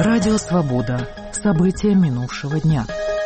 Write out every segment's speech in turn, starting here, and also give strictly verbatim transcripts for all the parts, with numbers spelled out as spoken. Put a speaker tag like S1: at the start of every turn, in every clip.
S1: Радио «Свобода». События минувшего дня.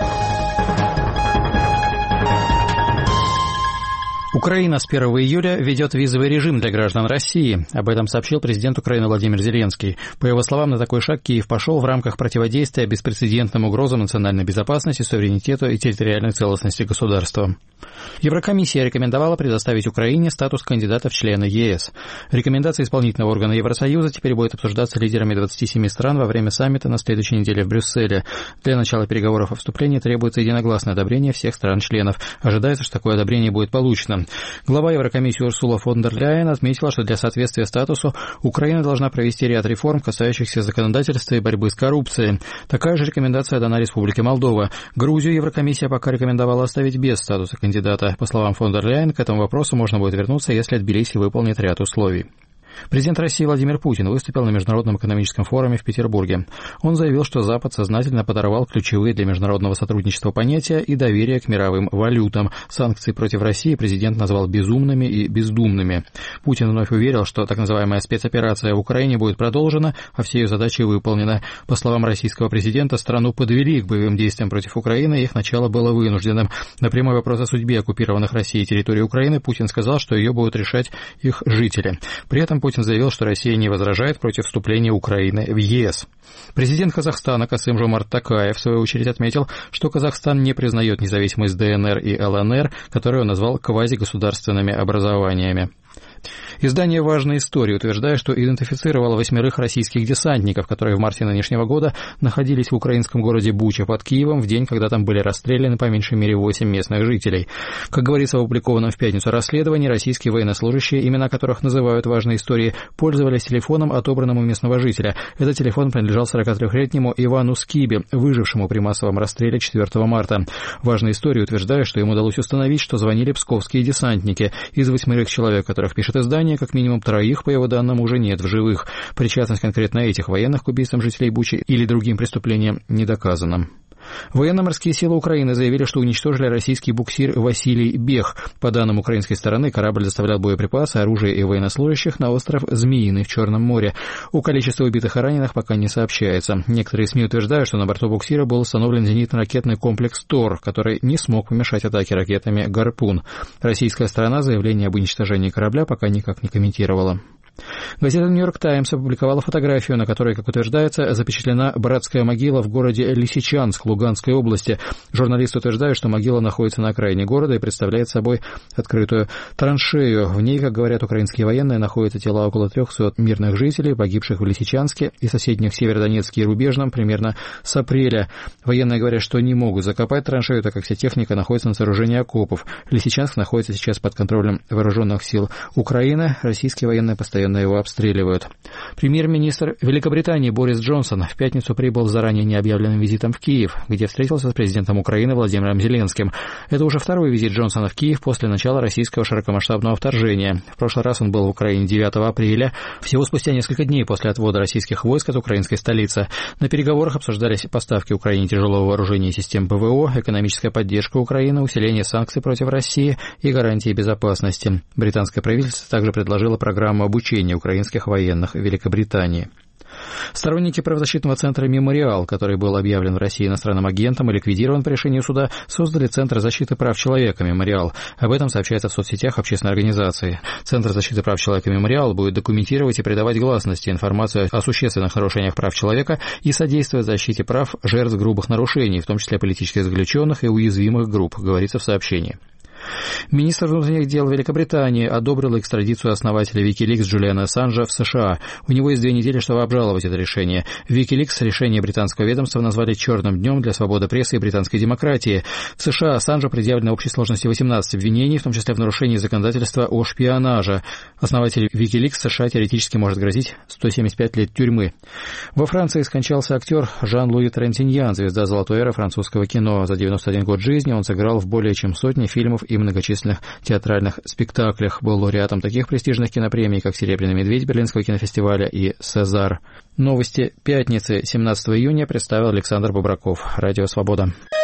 S2: Украина с первого июля ведет визовый режим для граждан России. Об этом сообщил президент Украины Владимир Зеленский. По его словам, на такой шаг Киев пошел в рамках противодействия беспрецедентным угрозам национальной безопасности, суверенитету и территориальной целостности государства. Еврокомиссия рекомендовала предоставить Украине статус кандидата в члены ЕС. Рекомендация исполнительного органа Евросоюза теперь будет обсуждаться лидерами двадцати семи стран во время саммита на следующей неделе в Брюсселе. Для начала переговоров о вступлении требуется единогласное одобрение всех стран-членов. Ожидается, что такое одобрение будет получено. Глава Еврокомиссии Урсула фон дер Ляйен отметила, что для соответствия статусу Украина должна провести ряд реформ, касающихся законодательства и борьбы с коррупцией. Такая же рекомендация дана Республике Молдова. Грузию Еврокомиссия пока рекомендовала оставить без статуса кандидата. По словам фон дер Ляйен, к этому вопросу можно будет вернуться, если Тбилиси выполнит ряд условий. Президент России Владимир Путин выступил на Международном экономическом форуме в Петербурге. Он заявил, что Запад сознательно подорвал ключевые для международного сотрудничества понятия и доверие к мировым валютам. Санкции против России президент назвал безумными и бездумными. Путин вновь уверил, что так называемая спецоперация в Украине будет продолжена, а все ее задачи выполнены. По словам российского президента, страну подвели к боевым действиям против Украины, и их начало было вынужденным. На прямой вопрос о судьбе оккупированных Россией территорий Украины Путин сказал, что ее будут решать их жители. При этом Путин заявил, что Россия не возражает против вступления Украины в ЕС. Президент Казахстана Касым-Жомарт Токаев в свою очередь отметил, что Казахстан не признает независимость ДНР и ЛНР, которые он назвал квазигосударственными образованиями. Издание «Важная история» утверждает, что идентифицировало восьмерых российских десантников, которые в марте нынешнего года находились в украинском городе Буча под Киевом в день, когда там были расстреляны по меньшей мере восемь местных жителей. Как говорится в опубликованном в пятницу расследовании, российские военнослужащие, имена которых называют «Важной историей», пользовались телефоном, отобранным у местного жителя. Этот телефон принадлежал сорокатрёхлетнему Ивану Скибе, выжившему при массовом расстреле четвёртого марта. «Важная история» утверждает, что им удалось установить, что звонили псковские десантники. Из восьмерых человек, которых пишет издание, как минимум троих, по его данным, уже нет в живых. Причастность конкретно этих военных к убийствам жителей Бучи или другим преступлениям не доказана. Военно-морские силы Украины заявили, что уничтожили российский буксир «Василий Бех». По данным украинской стороны, корабль доставлял боеприпасы, оружие и военнослужащих на остров Змеиный в Черном море. О количестве убитых и раненых пока не сообщается. Некоторые СМИ утверждают, что на борту буксира был установлен зенитно-ракетный комплекс «Тор», который не смог помешать атаке ракетами «Гарпун». Российская сторона заявление об уничтожении корабля пока никак не комментировала. Газета «Нью-Йорк Таймс» опубликовала фотографию, на которой, как утверждается, запечатлена братская могила в городе Лисичанск Луганской области. Журналисты утверждают, что могила находится на окраине города и представляет собой открытую траншею. В ней, как говорят украинские военные, находятся тела около трехсот мирных жителей, погибших в Лисичанске и соседних Северодонецке и Рубежном примерно с апреля. Военные говорят, что не могут закопать траншею, так как вся техника находится на сооружении окопов. Лисичанск находится сейчас под контролем вооруженных сил Украины. Российские военные постоянно его обстреливают. Премьер-министр Великобритании Борис Джонсон в пятницу прибыл с заранее необъявленным визитом в Киев, где встретился с президентом Украины Владимиром Зеленским. Это уже второй визит Джонсона в Киев после начала российского широкомасштабного вторжения. В прошлый раз он был в Украине девятого апреля, всего спустя несколько дней после отвода российских войск от украинской столицы. На переговорах обсуждались поставки Украине тяжелого вооружения и систем ПВО, экономическая поддержка Украины, усиление санкций против России и гарантии безопасности. Британское правительство также предложило программу обучения украинских военных в Великобритании. Сторонники правозащитного центра «Мемориал», который был объявлен в России иностранным агентом и ликвидирован по решению суда, создали Центр защиты прав человека «Мемориал». Об этом сообщается в соцсетях общественной организации. Центр защиты прав человека «Мемориал» будет документировать и придавать гласности информацию о существенных нарушениях прав человека и содействовать защите прав жертв грубых нарушений, в том числе политических заключенных и уязвимых групп, говорится в сообщении. Министр внутренних дел Великобритании одобрил экстрадицию основателя Wikileaks Джулиана Ассанжа в США. У него есть две недели, чтобы обжаловать это решение. Wikileaks решение британского ведомства назвали черным днем для свободы прессы и британской демократии. В США Ассанжу предъявлено в общей сложности восемнадцать обвинений, в том числе в нарушении законодательства о шпионаже. Основатель Wikileaks США теоретически может грозить сто семьдесят пять лет тюрьмы. Во Франции скончался актер Жан-Луи Трентиньян, звезда золотой эры французского кино. За девяносто один год жизни он сыграл в более чем сотне фильмов и многочисленных театральных спектаклях. Был лауреатом таких престижных кинопремий, как «Серебряный медведь» Берлинского кинофестиваля и «Сезар». Новости пятницы, семнадцатого июня, представил Александр Бобраков. Радио «Свобода».